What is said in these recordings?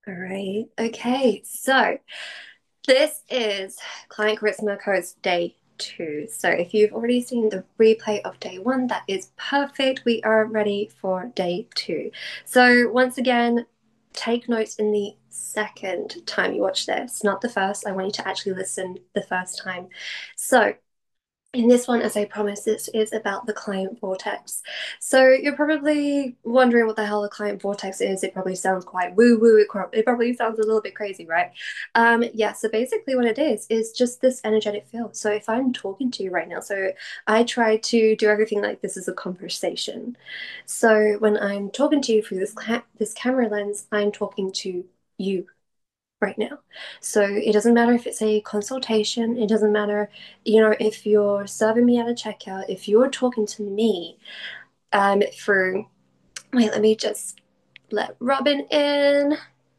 All right. Okay. So this is Client Charisma Codes Day 2. So if you've already seen the replay of day 1, that is perfect. We are ready for day 2. So once again, take notes in the second time you watch this, not the first. I want you to actually listen the first time. So in this one, as I promised, this is about the client vortex. So you're probably wondering what the hell a client vortex is. It probably sounds quite woo-woo. It probably sounds a little bit crazy, right? Yeah, so basically what it is just this energetic field. So if I'm talking to you right now, so I try to do everything like this is a conversation. So when I'm talking to you through this camera lens, I'm talking to you right now. So it doesn't matter if it's a consultation, it doesn't matter, if you're serving me at a checkout, if you're talking to me through, wait, let me just let Robin in.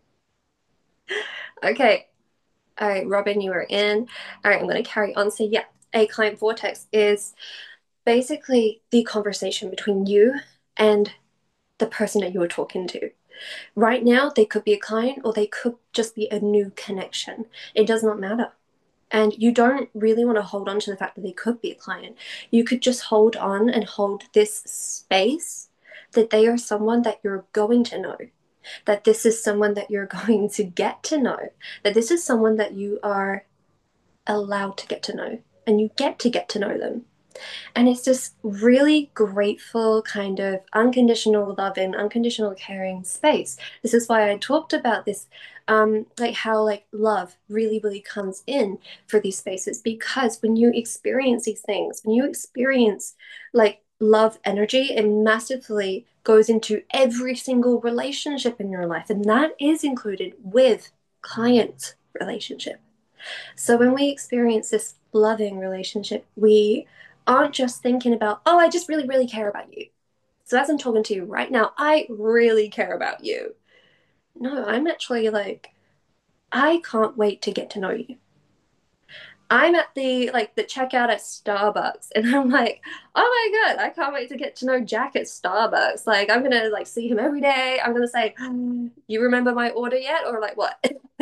Okay. All right, Robin, you are in. All right, I'm going to carry on. So, yeah, a client vortex is basically the conversation between you and the person that you are talking to. Right now, they could be a client or they could just be a new connection. It does not matter. And you don't really want to hold on to the fact that they could be a client. You could just hold on and hold this space that they are someone that you're going to know, that this is someone that you're going to get to know, that this is someone that you are allowed to get to know, and you get to know them. And it's this really grateful, kind of unconditional loving, unconditional caring space. This is why I talked about this, like how like love really, really comes in for these spaces. Because when you experience these things, when you experience like love energy, it massively goes into every single relationship in your life. And that is included with client relationship. So when we experience this loving relationship, we aren't just thinking about, oh, I just really, really care about you. So as I'm talking to you right now, I really care about you. No, I'm actually like, I can't wait to get to know you. I'm at the checkout at Starbucks and I'm like, oh my God, I can't wait to get to know Jack at Starbucks. Like I'm gonna like see him every day. I'm gonna say, you remember my order yet? Or like what?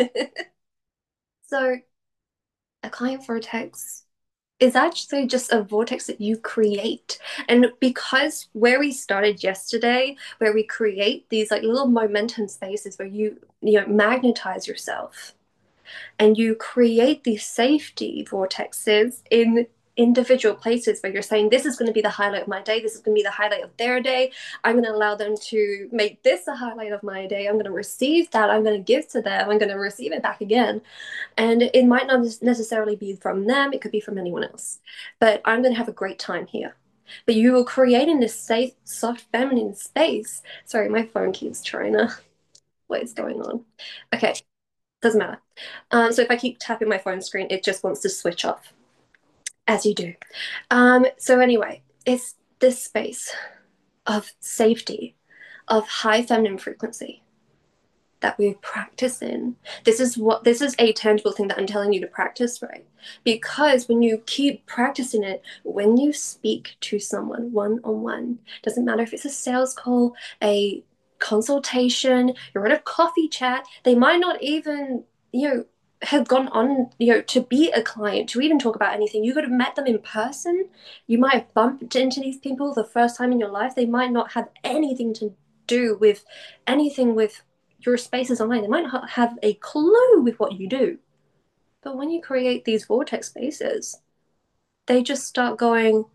So a client vortex is actually just a vortex that you create. And because where we started yesterday, where we create these like little momentum spaces where you magnetize yourself and you create these safety vortexes in individual places where you're saying this is going to be the highlight of my day, this is going to be the highlight of their day, I'm going to allow them to make this the highlight of my day, I'm going to receive that, I'm going to give to them, I'm going to receive it back again. And it might not necessarily be from them, it could be from anyone else. But I'm going to have a great time here. But you are creating this safe, soft, feminine space. Sorry, my phone keeps trying to. What is going on? Okay, doesn't matter. So if I keep tapping my phone screen, it just wants to switch off, as you do. So anyway, it's this space of safety, of high feminine frequency that we practice in. This is a tangible thing that I'm telling you to practice, right? Because when you keep practicing it, when you speak to someone one on one, doesn't matter if it's a sales call, a consultation, you're in a coffee chat, they might not even, have gone on, to be a client, to even talk about anything. You could have met them in person. You might have bumped into these people the first time in your life. They might not have anything to do with anything with your spaces online. They might not have a clue with what you do. But when you create these vortex spaces, they just start going,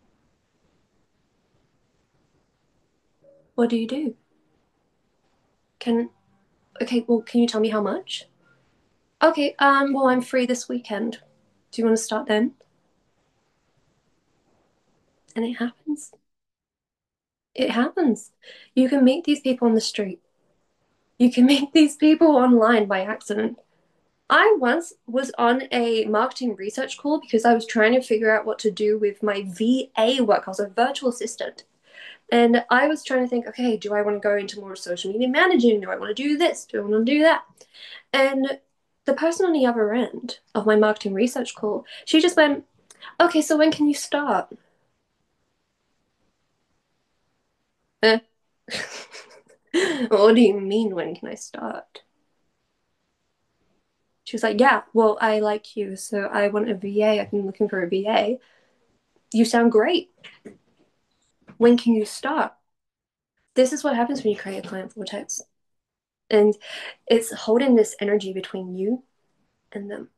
what do you do? Can okay, well, can you tell me how much? Okay, well, I'm free this weekend. Do you want to start then? And it happens. It happens. You can meet these people on the street. You can meet these people online by accident. I once was on a marketing research call because I was trying to figure out what to do with my VA work. I was a virtual assistant. And I was trying to think, okay, do I want to go into more social media managing? Do I want to do this? Do I want to do that? And the person on the other end of my marketing research call, she just went, okay, so when can you start? Eh. What do you mean, when can I start? She was like, yeah, well, I like you, so I want a VA. I've been looking for a VA. You sound great. When can you start? This is what happens when you create a client vortex. And it's holding this energy between you and them.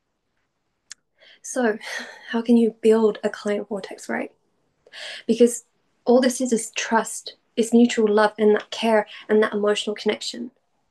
So, how can you build a client vortex, right? Because all this is trust, is mutual love and that care and that emotional connection.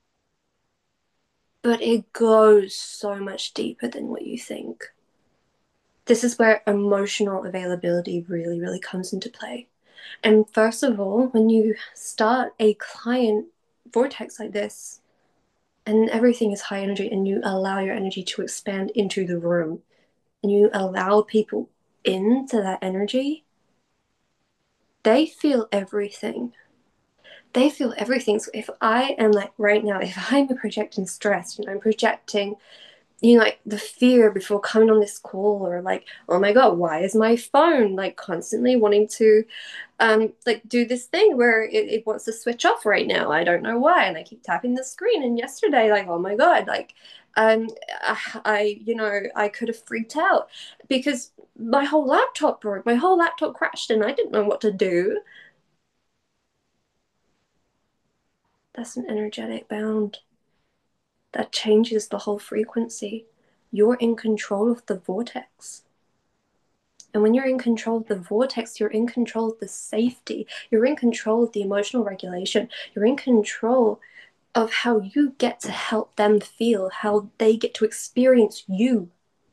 But it goes so much deeper than what you think. This is where emotional availability really, really comes into play. And first of all, when you start a client vortex like this, and everything is high energy, and you allow your energy to expand into the room, and you allow people into that energy, they feel everything. They feel everything. So if I am like right now, if I'm projecting stress and I'm projecting, like the fear before coming on this call, or like, oh my God, why is my phone like constantly wanting to like do this thing where it wants to switch off right now? I don't know why. And I keep tapping the screen. And yesterday, like, oh my God, like um I could have freaked out because my whole laptop broke, my whole laptop crashed, and I didn't know what to do. That's an energetic bound that changes the whole frequency. You're in control of the vortex. And when you're in control of the vortex, you're in control of the safety. You're in control of the emotional regulation. You're in control of how you get to help them feel, how they get to experience you.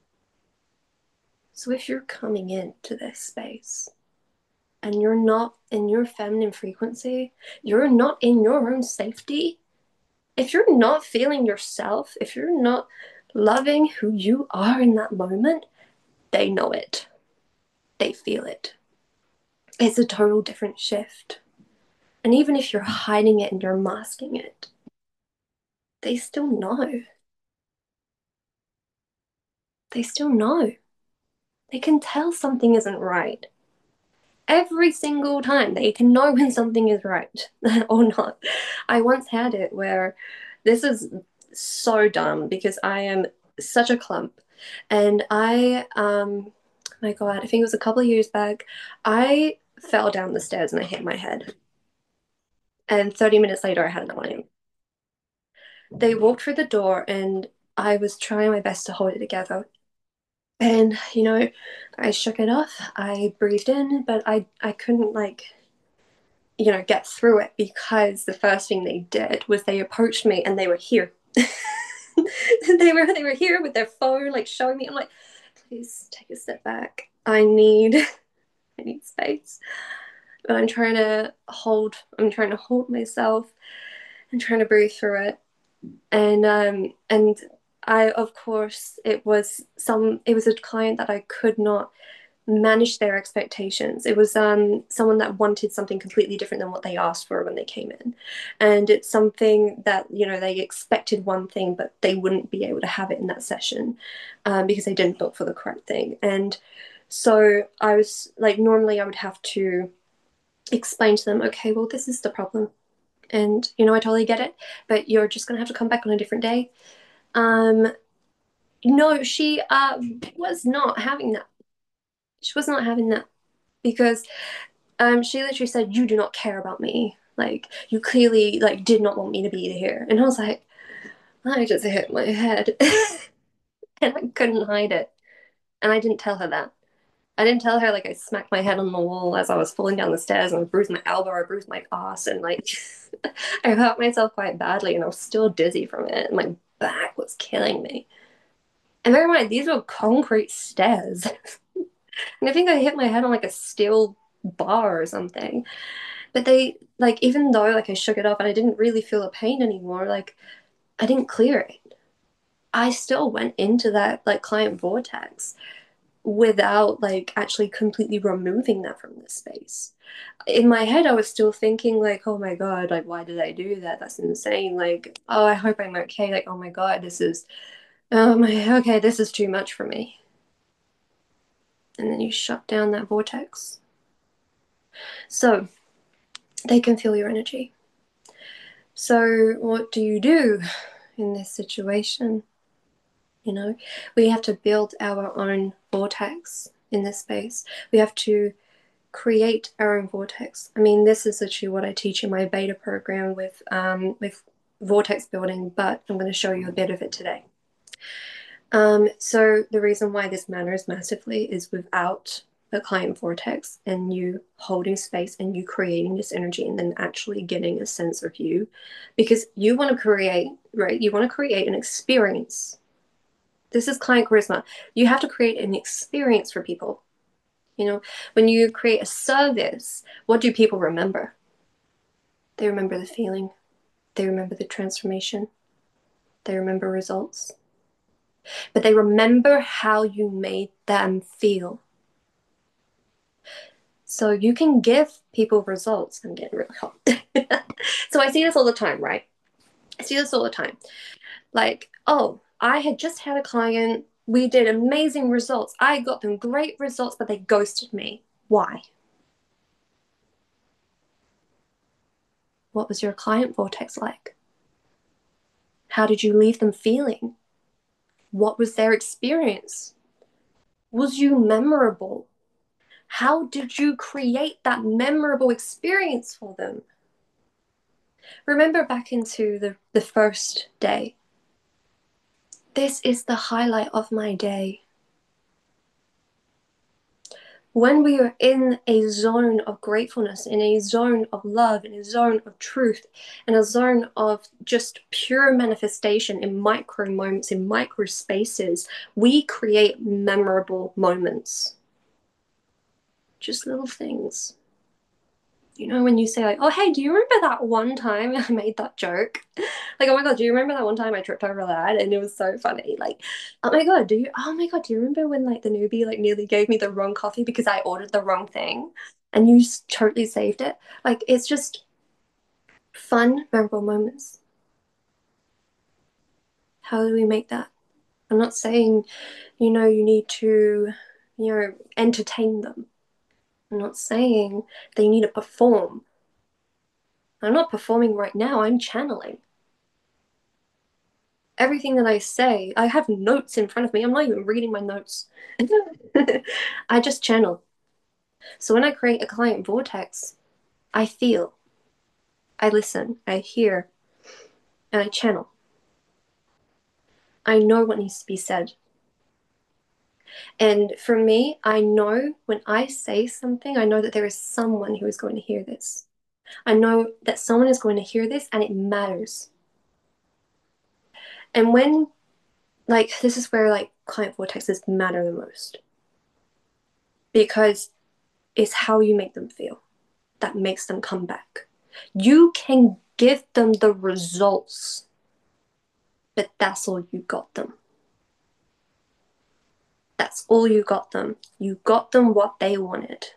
So if you're coming into this space and you're not in your feminine frequency, you're not in your own safety, if you're not feeling yourself, if you're not loving who you are in that moment, they know it. They feel it. It's a total different shift. And even if you're hiding it and you're masking it, they still know. They still know. They can tell something isn't right. Every single time they can know when something is right or not. I once had it where this is so dumb because I am such a clump. And my God, I think it was a couple of years back, I fell down the stairs and I hit my head. And 30 minutes later, I had an awning. They walked through the door and I was trying my best to hold it together. And, I shook it off. I breathed in, but I couldn't like, get through it because the first thing they did was they approached me and they were here. They were here with their phone, like showing me. I'm like, please take a step back. I need space. But I'm trying to hold myself and trying to breathe through it. And I, of course, it was a client that I could not manage their expectations. It was someone that wanted something completely different than what they asked for when they came in, and it's something that they expected one thing, but they wouldn't be able to have it in that session because they didn't book for the correct thing. And so I was like, normally I would have to explain to them, okay, well, this is the problem, and I totally get it, but you're just gonna have to come back on a different day. um no, she was not having that. She was not having that because she literally said, you do not care about me, like you clearly like did not want me to be here. And I was like, I just hit my head. And I couldn't hide it. And I didn't tell her that. I didn't tell her like I smacked my head on the wall as I was falling down the stairs, and I bruised my elbow, I bruised my ass, and like I hurt myself quite badly, and I was still dizzy from it, and my back was killing me. And bear in mind, these were concrete stairs. And I think I hit my head on like a steel bar or something. But they, like, even though like I shook it off and I didn't really feel the pain anymore, like I didn't clear it. I still went into that like client vortex without like actually completely removing that from the space. In my head, I was still thinking like, oh my God, like why did I do that? That's insane. Like, oh, I hope I'm okay. Like, oh my God, okay, this is too much for me. And then you shut down that vortex. So they can feel your energy. So what do you do in this situation? you know? We have to build our own vortex in this space. We have to create our own vortex. I mean, this is actually what I teach in my beta program with vortex building, but I'm going to show you a bit of it today. So the reason why this matters massively is without a client vortex and you holding space and you creating this energy and then actually getting a sense of you, because you want to create, right? You want to create an experience. This is client charisma. You have to create an experience for people. You know, when you create a service, what do people remember? They remember the feeling. They remember the transformation. They remember results. But they remember how you made them feel. So you can give people results. I'm getting really hot. So I see this all the time, right? I see this all the time. Like, oh, I had just had a client. We did amazing results. I got them great results, but they ghosted me. Why? What was your client vortex like? How did you leave them feeling? What was their experience? Was you memorable? How did you create that memorable experience for them? Remember back into the first day. This is the highlight of my day. When we are in a zone of gratefulness, in a zone of love, in a zone of truth, in a zone of just pure manifestation in micro moments, in micro spaces, we create memorable moments. Just little things. You know, when you say like, oh, hey, do you remember that one time I made that joke? Like, oh my God, do you remember that one time I tripped over that? And it was so funny. Like, oh my God, do you remember when like the newbie like nearly gave me the wrong coffee because I ordered the wrong thing and you totally saved it? Like, it's just fun, memorable moments. How do we make that? I'm not saying, you know, you need to, you know, entertain them. I'm not saying they need to perform. I'm not performing right now, I'm channeling. Everything that I say, I have notes in front of me. I'm not even reading my notes. I just channel. So when I create a client vortex, I feel, I listen, I hear, and I channel. I know what needs to be said. And for me, I know when I say something, I know that there is someone who is going to hear this. I know that someone is going to hear this and it matters. And when, like, this is where, like, client vortexes matter the most. Because it's how you make them feel that makes them come back. You can give them the results, but that's all you got them. That's all you got them. You got them what they wanted.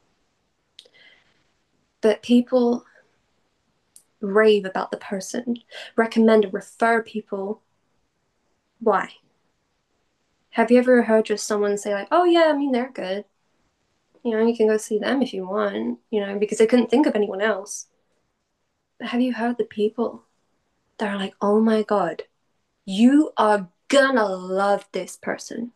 But people rave about the person, recommend and refer people. Why? Have you ever heard just someone say like, oh yeah, I mean, they're good. You know, you can go see them if you want, you know, because they couldn't think of anyone else. But have you heard the people that are like, oh my God, you are gonna love this person?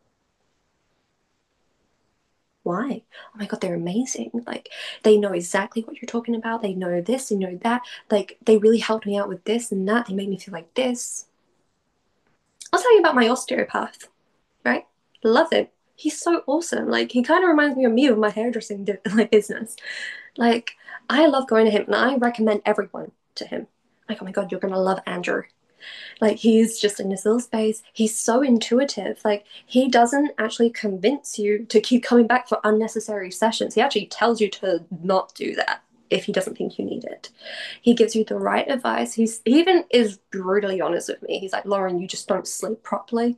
Why? Oh my God, they're amazing. Like, they know exactly what you're talking about. They know this, they know that. Like, they really helped me out with this and that. They made me feel like this. I'll tell you about my osteopath, right? Love him. He's so awesome. Like, he kind of reminds me of me with my hairdressing like business. Like, I love going to him and I recommend everyone to him. Like, oh my God, you're gonna love Andrew. Like, he's just in this little space. He's so intuitive. Like, he doesn't actually convince you to keep coming back for unnecessary sessions. He actually tells you to not do that if he doesn't think you need it. He gives you the right advice. He even is brutally honest with me. He's like, Lauren, you just don't sleep properly.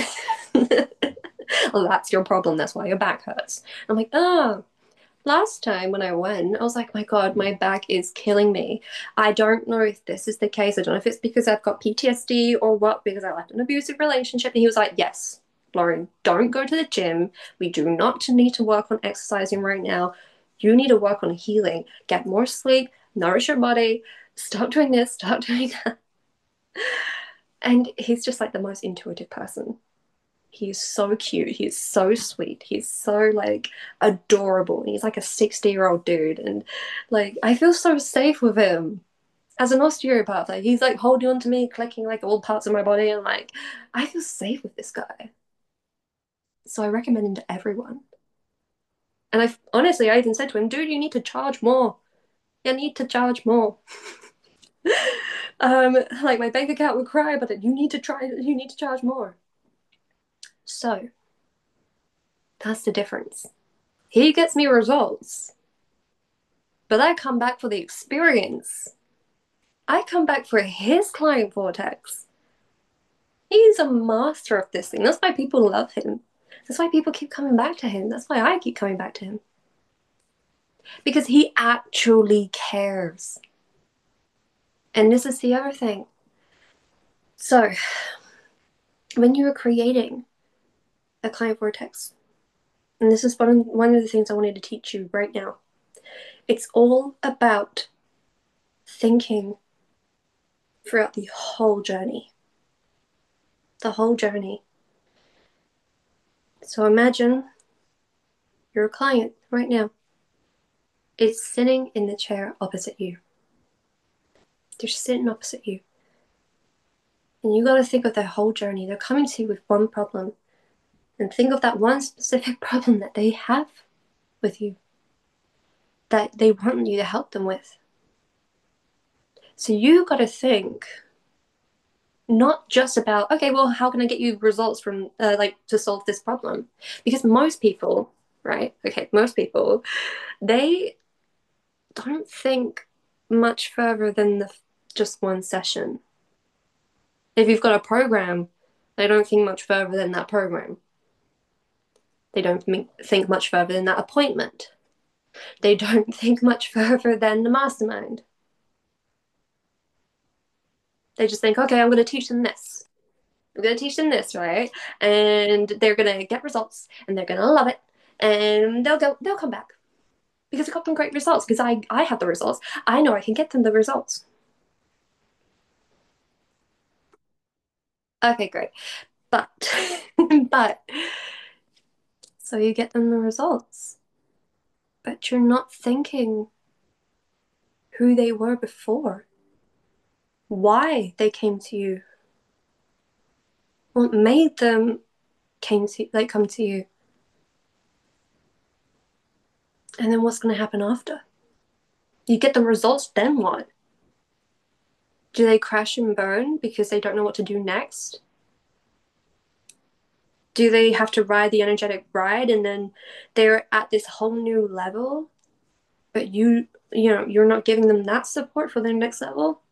Well, that's your problem. That's why your back hurts. I'm like, oh, last time when I went, I was like, my God, my back is killing me. I don't know if this is the case. I don't know if it's because I've got PTSD or what, because I left an abusive relationship. And he was like, yes, Lauren, don't go to the gym. We do not need to work on exercising right now. You need to work on healing. Get more sleep, nourish your body, stop doing this, stop doing that. And he's just like the most intuitive person. He's so cute. He's so sweet. He's so like adorable. He's like a 60-year-old dude. And like I feel so safe with him. As an osteopath, like he's like holding on to me, clicking like all parts of my body, and like I feel safe with this guy. So I recommend him to everyone. And I honestly, I even said to him, dude, you need to charge more. You need to charge more. Like my bank account would cry, but you need to try. You need to charge more. So that's the difference. He gets me results, but I come back for the experience. I come back for his client vortex. He's a master of this thing. That's why people love him. That's why people keep coming back to him. That's why I keep coming back to him. Because he actually cares. And this is the other thing. So, when you are creating a client vortex, and this is one of the things I wanted to teach you right now, it's all about thinking throughout the whole journey. The whole journey. So imagine you're a client right now. It's sitting in the chair opposite you. They're sitting opposite you. And you got to think of their whole journey. They're coming to you with one problem. And think of that one specific problem that they have with you, that they want you to help them with. So you got to think not just about, okay, well, how can I get you results from, like, to solve this problem? Because most people, right? Okay, most people, they don't think much further than just one session. If you've got a program, they don't think much further than that program. They don't think much further than that appointment. They don't think much further than the mastermind. They just think, okay, I'm going to teach them this. I'm going to teach them this, right? And they're going to get results and they're going to love it. And they'll come back because I got them great results because I have the results. I know I can get them the results. Okay, great. But, but, so you get them the results, but you're not thinking who they were before, why they came to you, what made them come to you, and then what's going to happen after. You get the results, then what? Do they crash and burn because they don't know what to do next? Do they have to ride the energetic ride and then they're at this whole new level, but you're not giving them that support for their next level?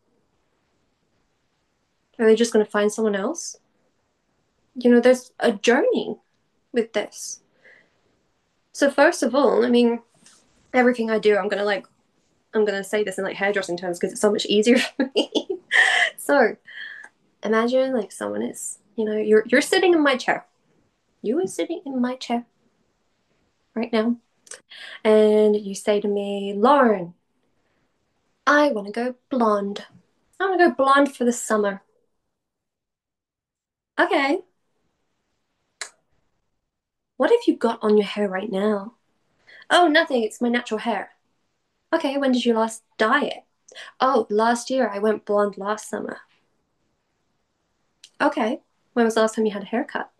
Are they just going to find someone else? There's a journey with this. So first of all, I mean, everything I do, I'm gonna say this in like hairdressing terms because it's so much easier for me. So imagine like someone is, you're sitting in my chair. You are sitting in my chair right now, and you say to me, Lauren, I want to go blonde. I want to go blonde for the summer. Okay. What have you got on your hair right now? Oh, nothing. It's my natural hair. Okay. When did you last dye it? Oh, last year. I went blonde last summer. Okay. When was the last time you had a haircut?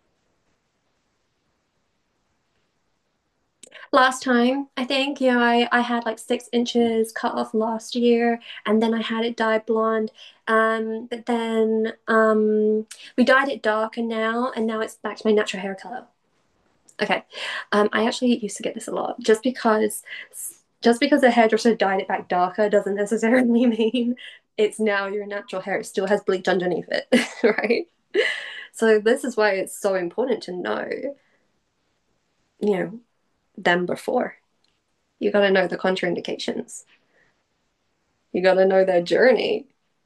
Last time, I think, I had like 6 inches cut off last year, and then I had it dyed blonde. But then we dyed it darker now, and now it's back to my natural hair color. Okay. I actually used to get this a lot, just because the hairdresser dyed it back darker doesn't necessarily mean it's now your natural hair. It still has bleach underneath it, right? So this is why it's so important to know, you know, them before. You got to know the contraindications. You got to know their journey.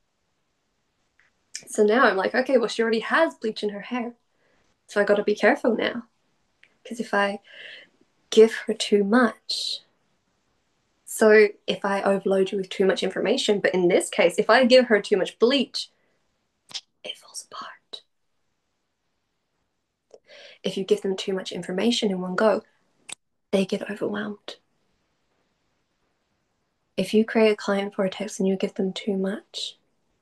So now I'm like, okay, well, she already has bleach in her hair. So I got to be careful now. Because if I give her too much, so if I overload you with too much information, but in this case, if I give her too much bleach, it falls apart. If you give them too much information in one go, they get overwhelmed. If you create a client vortex and you give them too much,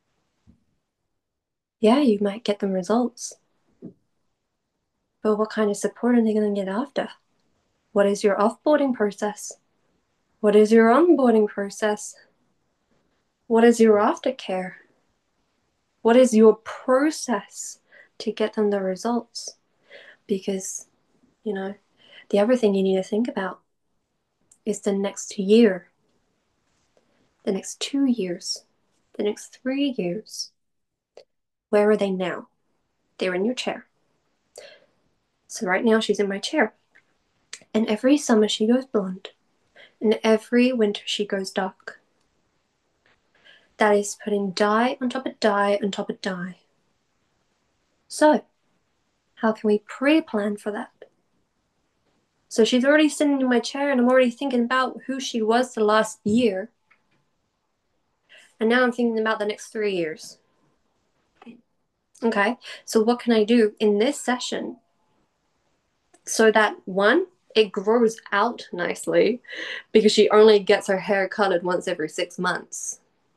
yeah, you might get them results. But what kind of support are they going to get after? What is your offboarding process? What is your onboarding process? What is your aftercare? What is your process to get them the results? Because, you know, the other thing you need to think about is the next year, the next 2 years, the next 3 years. Where are they now? They're in your chair. So right now she's in my chair. And every summer she goes blonde. And every winter she goes dark. That is putting dye on top of dye on top of dye. So, how can we pre-plan for that? So she's already sitting in my chair and I'm already thinking about who she was the last year. And now I'm thinking about the next 3 years. Okay, so what can I do in this session so that one, it grows out nicely because she only gets her hair colored once every 6 months.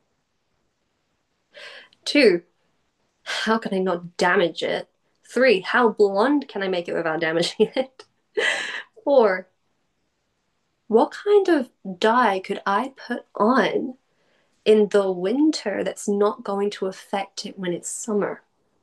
Two, how can I not damage it? Three, how blonde can I make it without damaging it? Four, what kind of dye could I put on in the winter that's not going to affect it when it's summer?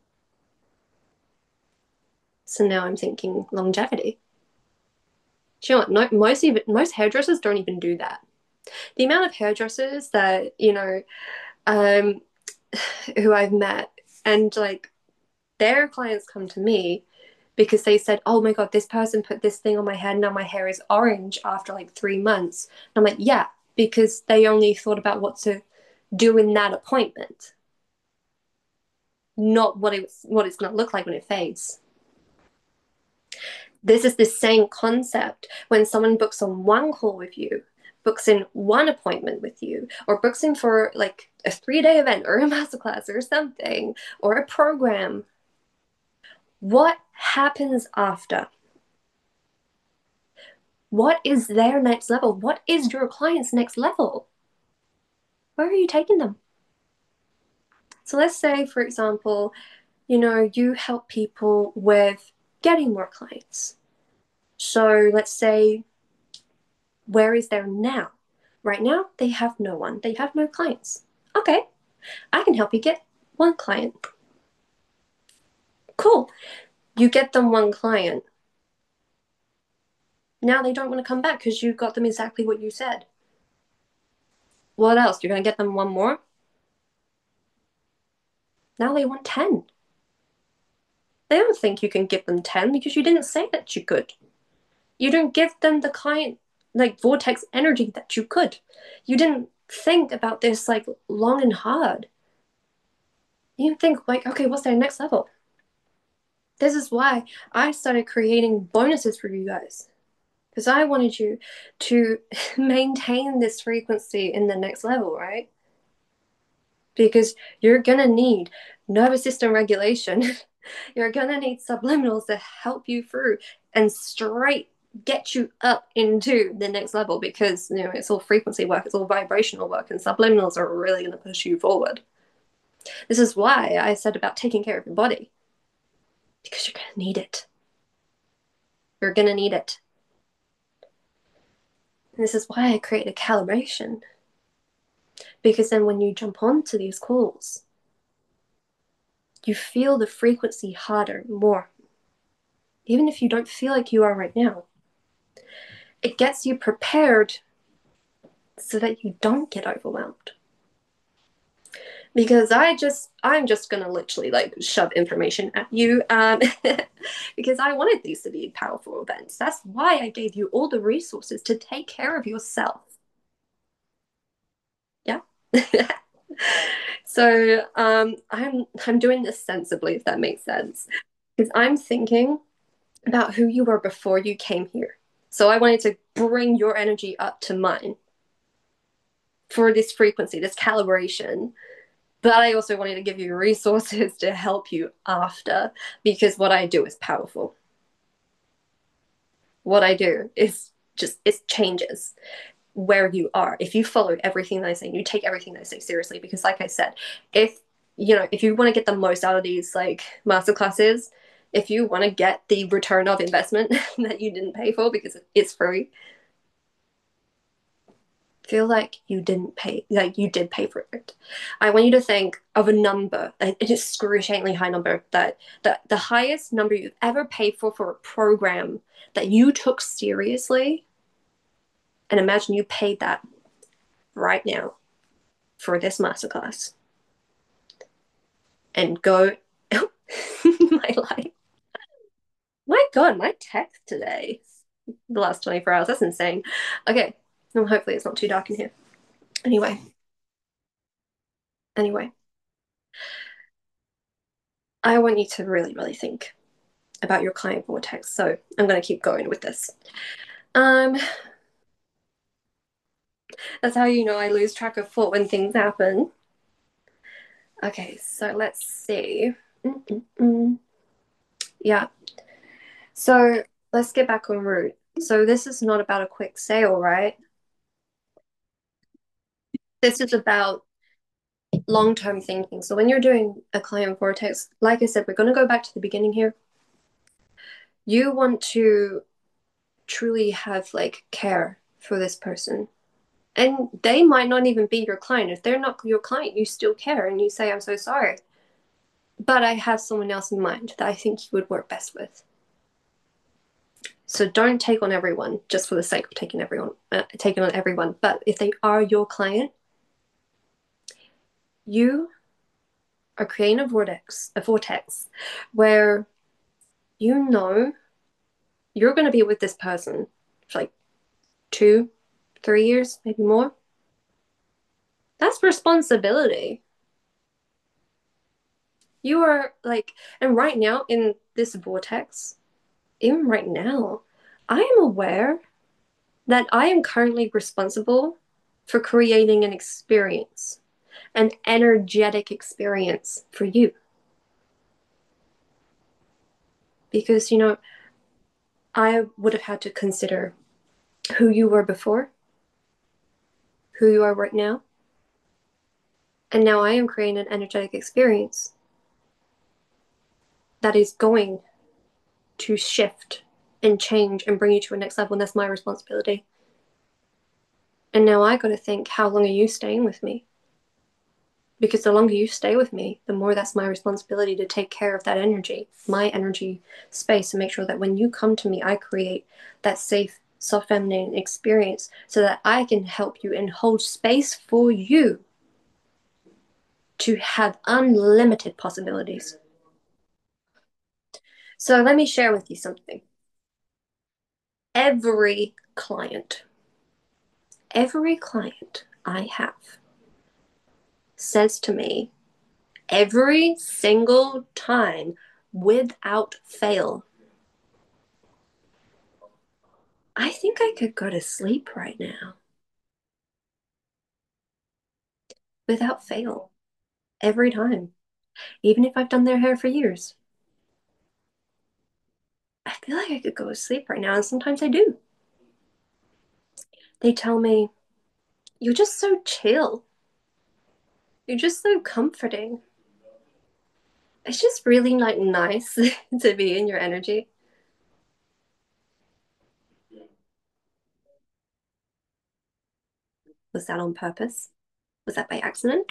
So now I'm thinking longevity. Do you know what? No, most hairdressers don't even do that. The amount of hairdressers that, um, who I've met, and like their clients come to me because they said, oh my God, this person put this thing on my head. Now my hair is orange after like 3 months. And I'm like, yeah, because they only thought about what to do in that appointment, not what it's going to look like when it fades. This is the same concept when someone books on one call with you, books in one appointment with you, or books in for like a 3-day event or a masterclass or something, or a program. What happens after? What is their next level? What is your client's next level? Where are you taking them? So let's say, for example, you help people with getting more clients. So let's say, where is there now? Right now, they have no one. They have no clients. Okay, I can help you get one client. Cool. You get them one client. Now they don't want to come back because you got them exactly what you said. What else? You're going to get them one more? Now they want 10. They don't think you can give them 10 because you didn't say that you could. You didn't give them the client, like, vortex energy that you could. You didn't think about this, like, long and hard. You didn't think, like, okay, what's their next level? This is why I started creating bonuses for you guys. Because I wanted you to maintain this frequency in the next level, right? Because you're going to need nervous system regulation. You're going to need subliminals to help you through and straight get you up into the next level because, it's all frequency work, it's all vibrational work, and subliminals are really going to push you forward. This is why I said about taking care of your body, because you're going to need it. You're going to need it. And this is why I created a calibration. Because then when you jump onto these calls, you feel the frequency harder, more. Even if you don't feel like you are right now. It gets you prepared so that you don't get overwhelmed. Because I'm just gonna literally like shove information at you because I wanted these to be powerful events. That's why I gave you all the resources to take care of yourself. Yeah. So I'm doing this sensibly, if that makes sense, because I'm thinking about who you were before you came here. So I wanted to bring your energy up to mine for this frequency, this calibration. But I also wanted to give you resources to help you after, because what I do is powerful. What I do is just, it changes where you are. If you follow everything that I say, and you take everything that I say seriously, because like I said, if if you want to get the most out of these like master classes, if you want to get the return of investment that you didn't pay for because it's free, feel like you didn't pay, like you did pay for it. I want you to think of a number, an excruciatingly high number, that the highest number you've ever paid for a program that you took seriously, and imagine you paid that right now for this masterclass, and go. My life. My God, my text today. The last 24 hours. That's insane. Okay. Well, hopefully it's not too dark in here. Anyway, anyway, I want you to really, really think about your client vortex. So I'm going to keep going with this. Um, that's how you know I lose track of thought when things happen. Okay, so let's see. Mm-mm-mm. Yeah. So let's get back on route. So this is not about a quick sale, right? This is about long-term thinking. So when you're doing a client vortex, like I said, we're going to go back to the beginning here. You want to truly have like care for this person. And they might not even be your client. If they're not your client, you still care and you say, I'm so sorry. But I have someone else in mind that I think you would work best with. So don't take on everyone just for the sake of taking on everyone. But if they are your client, you are creating a vortex where you know you're going to be with this person for like 2, 3 years, maybe more. That's responsibility. You are like, and right now in this vortex, even right now, I am aware that I am currently responsible for creating an experience, an energetic experience for you. Because, I would have had to consider who you were before, who you are right now, and now I am creating an energetic experience that is going to shift and change and bring you to a next level, and that's my responsibility. And now I got to think, how long are you staying with me? Because the longer you stay with me, the more that's my responsibility to take care of that energy, my energy space, and make sure that when you come to me, I create that safe, soft feminine experience so that I can help you and hold space for you to have unlimited possibilities. So let me share with you something. Every client, every client I have says to me every single time without fail, I think I could go to sleep right now without fail every time, even if I've done their hair for years. I feel like I could go to sleep right now, and sometimes I do. They tell me, you're just so chill. You're just so comforting. It's just really like nice to be in your energy. Was that on purpose? Was that by accident?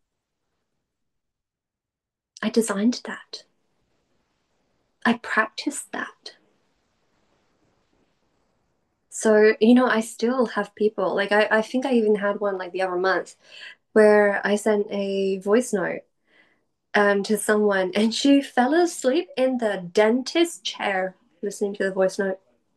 I designed that. I practiced that. So, I still have people, like I think I even had one like the other month where I sent a voice note to someone and she fell asleep in the dentist chair listening to the voice note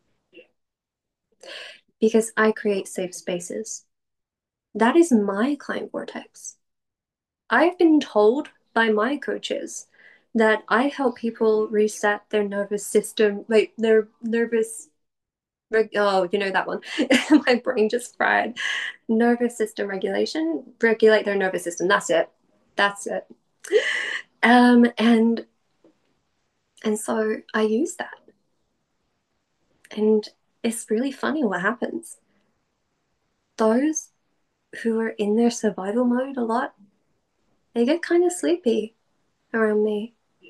because I create safe spaces. That is my client vortex. I've been told by my coaches that I help people reset their nervous system, like their nervous, oh, you know that one. My brain just fried. Nervous system regulation, regulate their nervous system. That's it. That's it. And so I use that, and it's really funny what happens. Those who are in their survival mode a lot, they get kind of sleepy around me.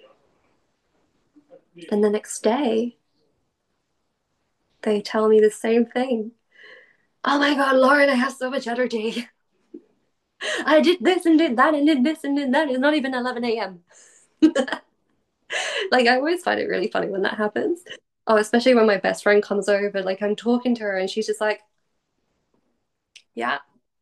And the next day, they tell me the same thing. Oh my God, Lauren, I have so much energy. I did this and did that and did this and did that. It's not even 11 a.m. Like, I always find it really funny when that happens. Oh, especially when my best friend comes over, like, I'm talking to her and she's just like, yeah,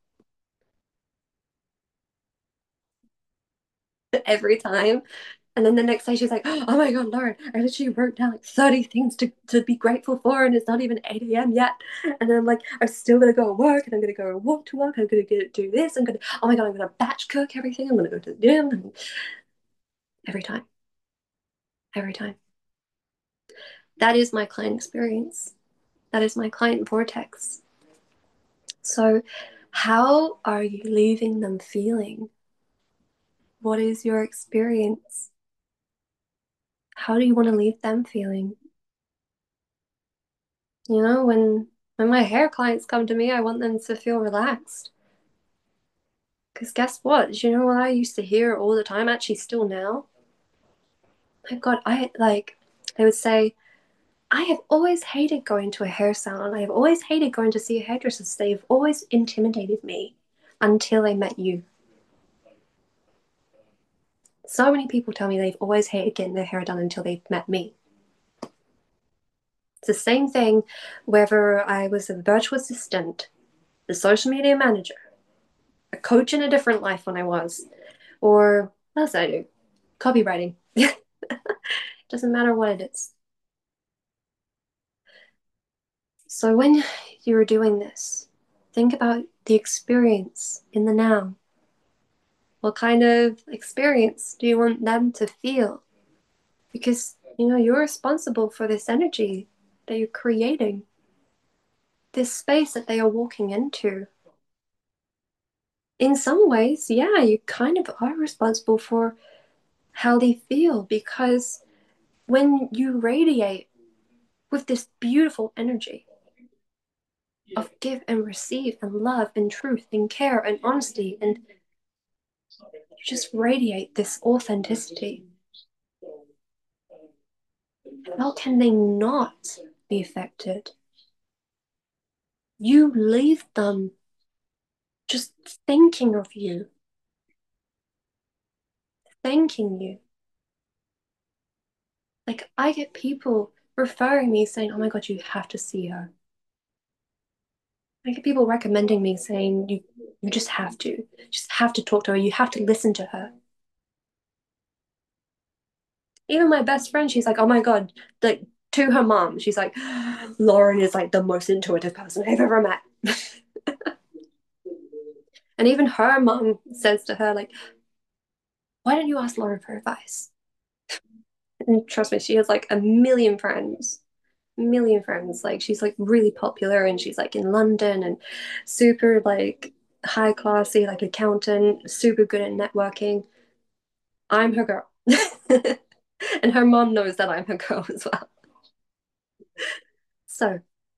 every time. And then the next day she's like, oh my God, Lauren, I literally wrote down like 30 things to be grateful for, and it's not even 8 a.m. yet. And then I'm like, I'm still gonna go to work, and I'm gonna go walk to work, I'm gonna do this, I'm gonna, oh my God, I'm gonna batch cook everything, I'm gonna go to the gym. And every time, every time. That is my client experience. That is my client vortex. So, how are you leaving them feeling? What is your experience? How do you want to leave them feeling? You know, when my hair clients come to me, I want them to feel relaxed. Because guess what? You know what I used to hear all the time, actually still now? My God, I like they would say, I have always hated going to a hair salon. I have always hated going to see a hairdresser. They've always intimidated me until I met you. So many people tell me they've always hated getting their hair done until they've met me. It's the same thing whether I was a virtual assistant, the social media manager, a coach in a different life when I was, or what else I do? Copywriting. Doesn't matter what it is. So when you're doing this, think about the experience in the now. What kind of experience do you want them to feel? Because, you know, you're responsible for this energy that you're creating, this space that they are walking into. In some ways, yeah, you kind of are responsible for how they feel because when you radiate with this beautiful energy of give and receive and love and truth and care and honesty, and you just radiate this authenticity, how can they not be affected? You leave them just thinking of you, thanking you. Like, I get people referring me saying, oh my God, you have to see her. I get people recommending me saying, you just have to talk to her, you have to listen to her. Even my best friend, she's like, oh my God, like to her mom, she's like, Lauren is like the most intuitive person I've ever met. And even her mom says to her, like, why don't you ask Lauren for advice? And trust me, she has like a million friends. Like she's like really popular and she's like in London and super like high classy, like accountant, super good at networking. I'm her girl. And her mom knows that I'm her girl as well. So,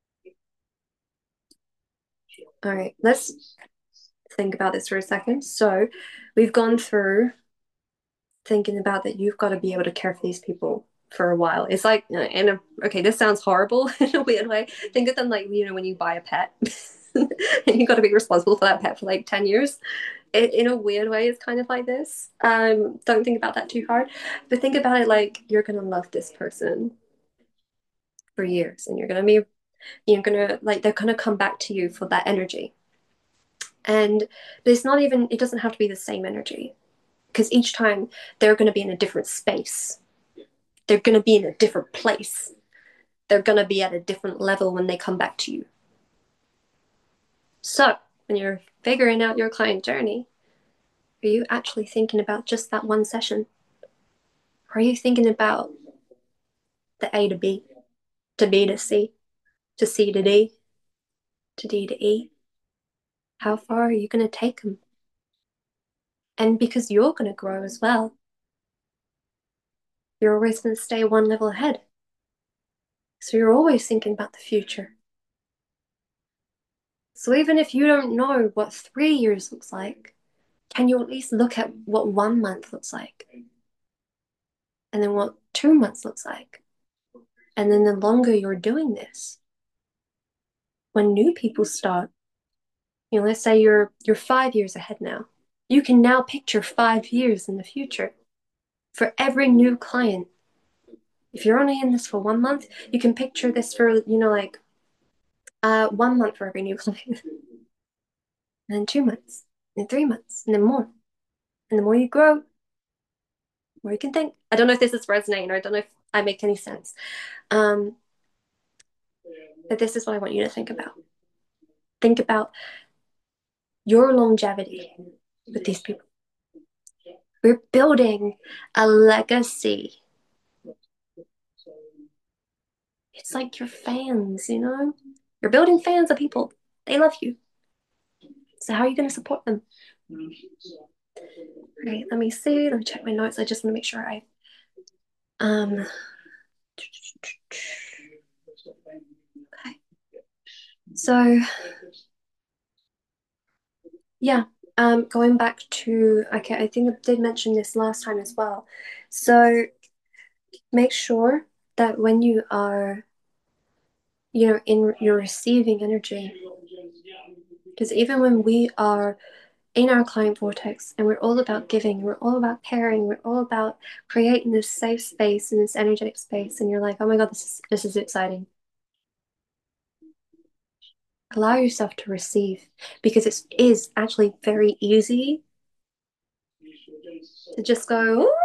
all right, let's think about this for a second. So, we've gone through thinking about that you've got to be able to care for these people for a while. It's like in a okay, this sounds horrible in a weird way. Think of them like when you buy a pet and you've got to be responsible for that pet for like 10 years. In a weird way, it's kind of like this. Don't think about that too hard, but think about it like you're gonna love this person for years, and you're gonna like they're gonna come back to you for that energy. And but it's not even it doesn't have to be the same energy because each time they're gonna be in a different space. They're gonna be in a different place. They're gonna be at a different level when they come back to you. So when you're figuring out your client journey, are you actually thinking about just that one session? Or are you thinking about the A to B, to B to C, to C to D, to D to E? How far are you going to take them? And because you're going to grow as well, you're always going to stay one level ahead. So you're always thinking about the future. So even if you don't know what 3 years looks like, can you at least look at what 1 month looks like? And then what 2 months looks like? And then the longer you're doing this, when new people start, let's say you're 5 years ahead now. You can now picture 5 years in the future for every new client. If you're only in this for 1 month, you can picture this for, 1 month for every new client, and then 2 months, and 3 months, and then more. And the more you grow, the more you can think. I don't know if this is resonating, or I don't know if I make any sense. Um, but this is what I want you to think about. Think about your longevity with these people. We're building a legacy. It's like your fans. You're building fans of people. They love you. So how are you going to support them? Okay, let me see. Let me check my notes. I just want to make sure I okay. So yeah, going back to, okay, I think I did mention this last time as well. So make sure that when you are, in your receiving energy, because even when we are in our client vortex and we're all about giving, we're all about caring, we're all about creating this safe space and this energetic space, and you're like, oh my God, this is exciting. Allow yourself to receive, because it is actually very easy to just go, "Ooh,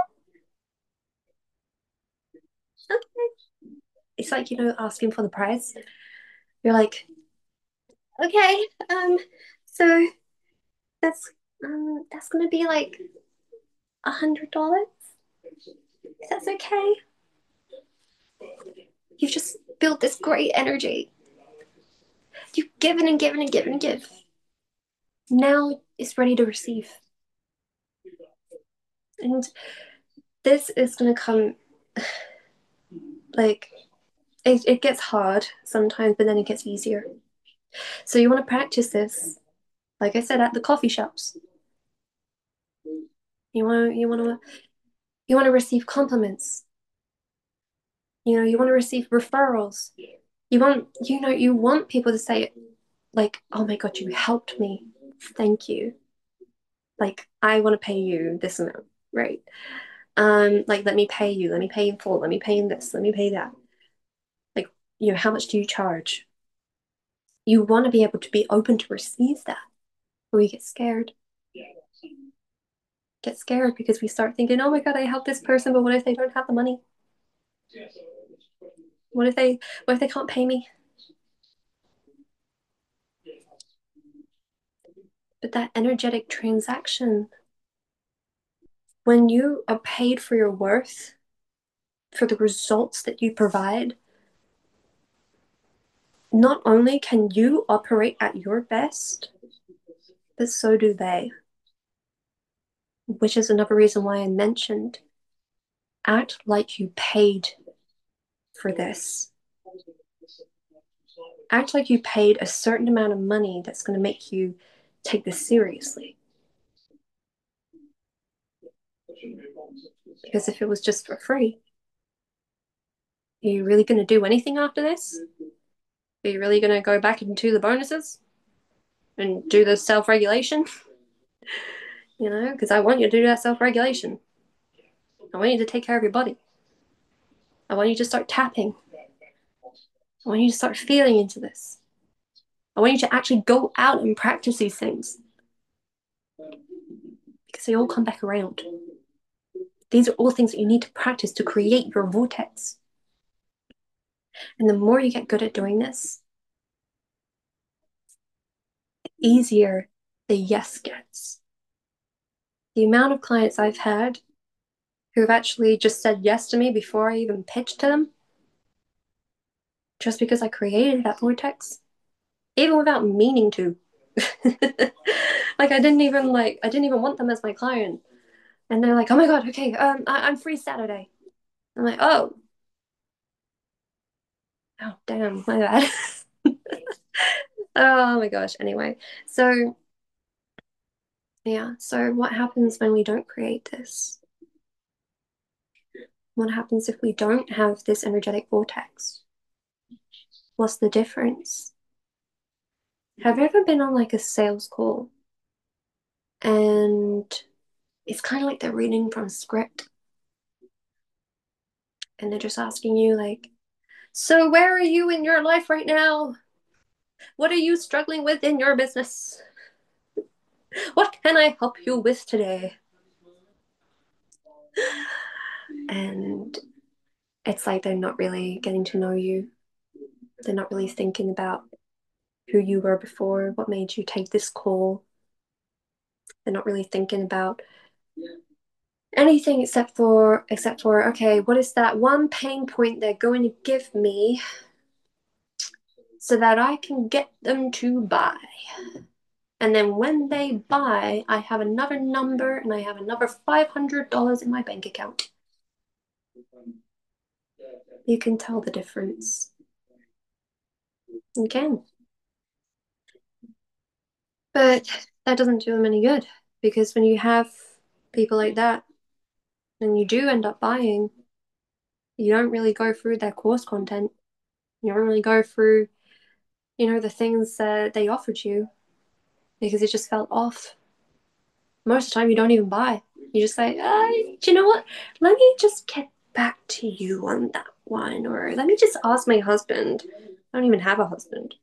okay." It's like, asking for the price. You're like, okay, so that's gonna be like $100. That's okay. You've just built this great energy. You've given and given and given and give. Now it's ready to receive. And this is gonna come like it gets hard sometimes, but then it gets easier. So you want to practice this, like I said, at the coffee shops. You want to receive compliments. You want to receive referrals. You want people to say, like, oh my God, you helped me. Thank you. Like, I want to pay you this amount, right? Like, let me pay you. Let me pay in full. Let me pay in this. Let me pay that. Like, how much do you charge? You want to be able to be open to receive that, or you get scared. Get scared because we start thinking, oh my God, I helped this person, but what if they don't have the money? What if they can't pay me? But that energetic transaction, when you are paid for your worth, for the results that you provide, not only can you operate at your best, but so do they. Which is another reason why I mentioned act like you paid for this. Act like you paid a certain amount of money that's going to make you take this seriously. Because if it was just for free, are you really going to do anything after this? Are you really going to go back into the bonuses and do the self-regulation? Because I want you to do that self-regulation. I want you to take care of your body. I want you to start tapping. I want you to start feeling into this. I want you to actually go out and practice these things, because they all come back around. These are all things that you need to practice to create your vortex. And the more you get good at doing this, the easier the yes gets. The amount of clients I've had who have actually just said yes to me before I even pitched to them, just because I created that vortex, even without meaning to. Like I didn't even want them as my client. And they're like, oh my God, okay, I'm free Saturday. I'm like, oh damn, my bad. Oh my gosh. Anyway, so yeah, so what happens when we don't create this? What happens if we don't have this energetic vortex? What's the difference? Have you ever been on like a sales call and it's kind of like they're reading from a script and they're just asking you like, so where are you in your life right now? What are you struggling with in your business? What can I help you with today? And it's like they're not really getting to know you. They're not really thinking about who you were before, what made you take this call. They're not really thinking about anything except for okay, what is that one pain point they're going to give me so that I can get them to buy. And then when they buy, I have another number and I have another $500 in my bank account. You can tell the difference. You can. But that doesn't do them any good because when you have people like that and you do end up buying, you don't really go through their course content. You don't really go through, the things that they offered you because it just felt off. Most of the time, you don't even buy. You just say, do you know what? Let me just get back to you on that one. Or let me just ask my husband. I don't even have a husband.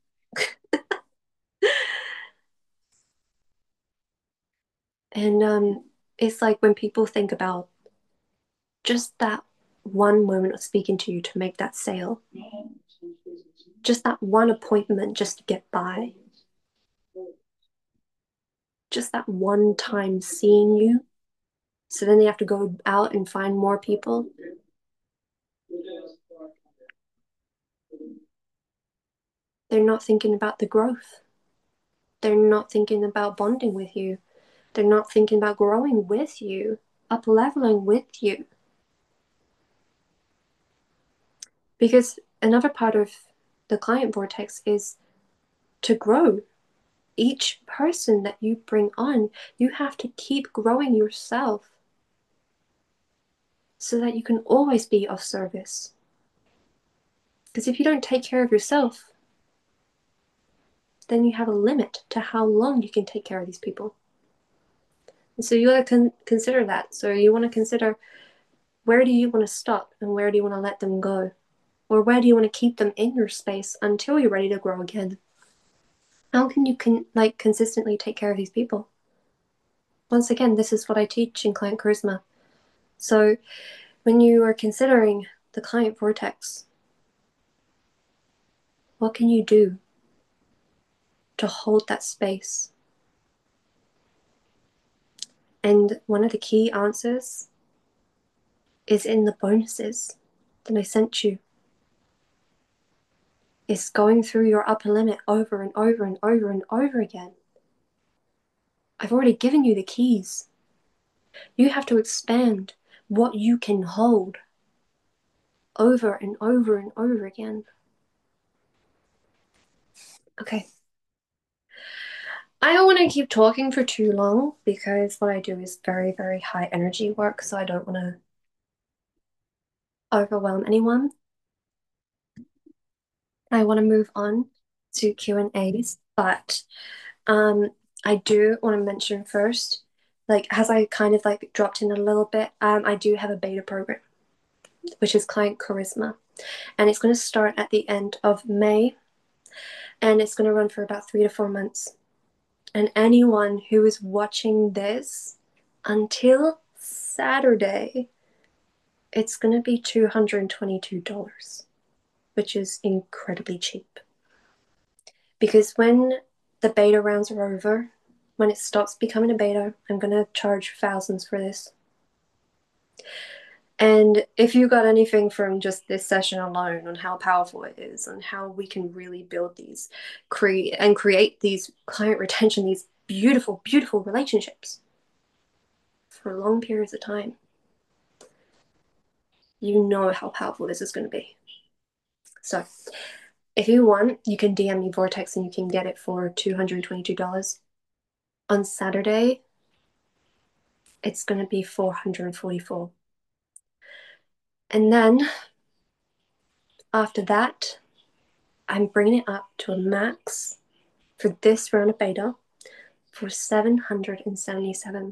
And it's like when people think about just that one moment of speaking to you to make that sale, just that one appointment just to get by, just that one time seeing you. So then they have to go out and find more people. They're not thinking about the growth. They're not thinking about bonding with you. They're not thinking about growing with you, up leveling with you. Because another part of the client vortex is to grow. Each person that you bring on, you have to keep growing yourself so that you can always be of service. Because if you don't take care of yourself, then you have a limit to how long you can take care of these people. And so you got to consider that. So you want to consider, where do you want to stop and where do you want to let them go? Or where do you want to keep them in your space until you're ready to grow again? How can you consistently take care of these people? Once again, this is what I teach in Client Charisma. So when you are considering the client vortex, what can you do to hold that space? And one of the key answers is in the bonuses that I sent you. It's going through your upper limit over and over and over and over again. I've already given you the keys. You have to expand what you can hold over and over and over again. Okay. I don't want to keep talking for too long because what I do is very, very high energy work, so I don't want to overwhelm anyone. I want to move on to Q&As, but um, I do want to mention first, like as I kind of like dropped in a little bit, I do have a beta program, which is Client Charisma, and it's going to start at the end of May, and it's going to run for about 3 to 4 months. And anyone who is watching this until Saturday, it's going to be $222, which is incredibly cheap. Because when the beta rounds are over, when it stops becoming a beta, I'm going to charge thousands for this. And if you got anything from just this session alone on how powerful it is and how we can really build these create these client retention, these beautiful, beautiful relationships for long periods of time, you know how powerful this is going to be. So if you want, you can DM me Vortex and you can get it for $222. On Saturday, it's going to be $444. And then after that, I'm bringing it up to a max for this round of beta for 777.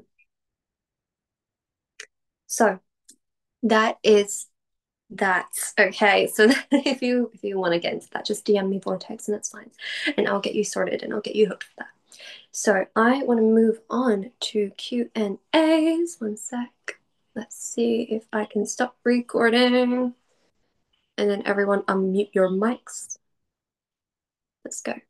So that is that. Okay. So if you want to get into that, just DM me Vortex and that's fine. And I'll get you sorted and I'll get you hooked for that. So I want to move on to Q&As. One sec. Let's see if I can stop recording. And then everyone unmute your mics. Let's go.